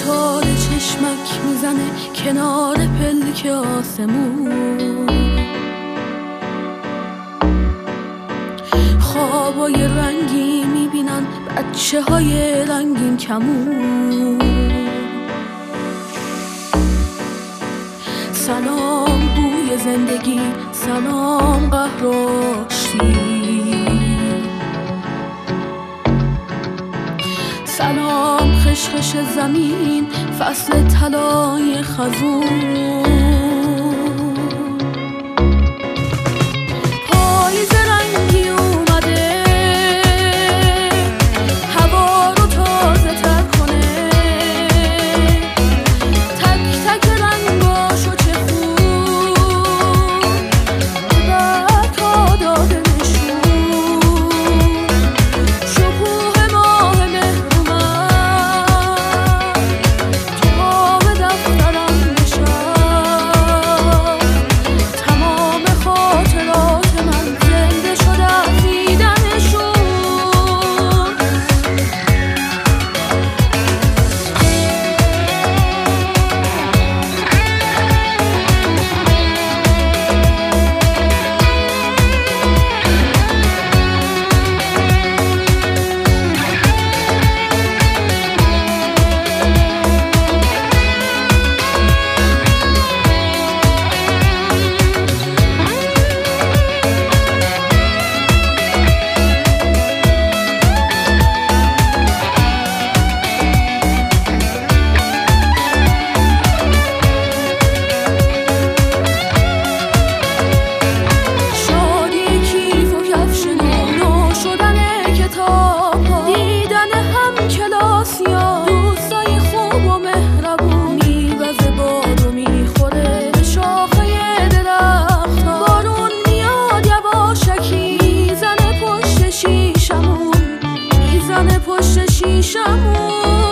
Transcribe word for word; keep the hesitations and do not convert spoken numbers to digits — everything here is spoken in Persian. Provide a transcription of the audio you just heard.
ستاره چشمک میزنه کنار پلک آسمون، خوابای رنگی میبینن بچه های رنگین کمون. سلام بوی زندگی، سلام قهر و آشتی، سلام خشخش زمین فصل طلای خزون. پاییز رنگی اومده هوا رو تازه تر کنه، تک تک رنگاشو چه خوب برکا داده نشون. شکوه ماه مهر اومد تمام دفترم نشد، تمام خاطرات من زنده شد از دیدنشون. شادی کیف و کفش نو شدن کتاب‌ها، دیدن هم کلاسیا، دوستای خوب و مهربون، میوه باد و میخوره به شاخه درخت‌ها. بارون میاد یواشکی میزنه پشت شیشمون، میزنه پشت شیشمون.